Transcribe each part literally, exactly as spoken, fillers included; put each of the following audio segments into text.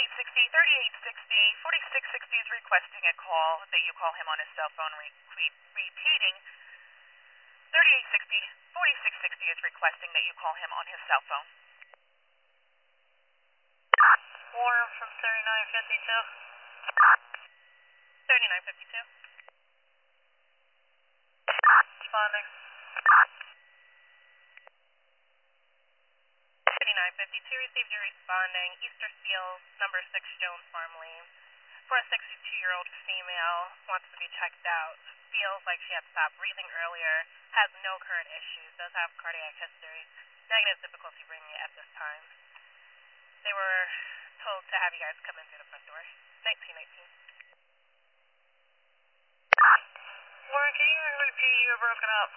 thirty-eight sixty, thirty-eight sixty, forty-six sixty is requesting a call that you call him on his cell phone, re- re- repeating. thirty-eight sixty, forty-six sixty is requesting that you call him on his cell phone. Warren from thirty-nine fifty-two. thirty-nine fifty-two. Responding. thirty-nine fifty-two received your responding. Easter Seals, number six Jones Farm Lane. For a sixty-two-year-old female, wants to be checked out. Feels like she had stopped breathing earlier. Has no current issues. Does have cardiac history. Negative difficulty bringing it at this time. They were told to have you guys come in through the front door. nineteen nineteen. Warren, can you repeat? You were broken up.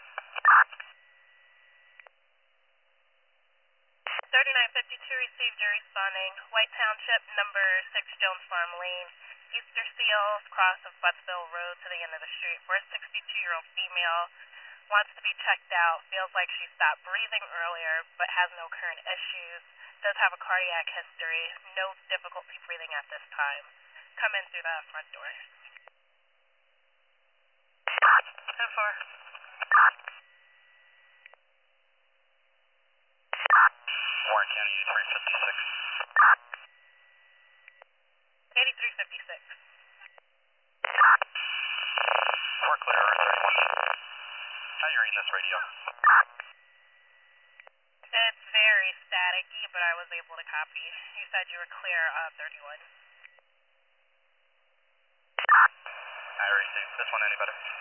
thirty-nine fifty-two received your responding. White Township, number six Jones Farm Lane. Easter Seals, cross of Buttsville Road to the end of the street. For a sixty-two-year-old female, wants to be checked out. Feels like she stopped breathing earlier, but has no current issues. Does have a cardiac history. No difficulty breathing at this time. Come in through the front door. ten four. Warren County eighty-three fifty-six. eighty-three fifty-six. We're clear, thirty-one. How are you reading this radio? It's very staticky, but I was able to copy. You said you were clear of thirty-one. I already see. This one any better?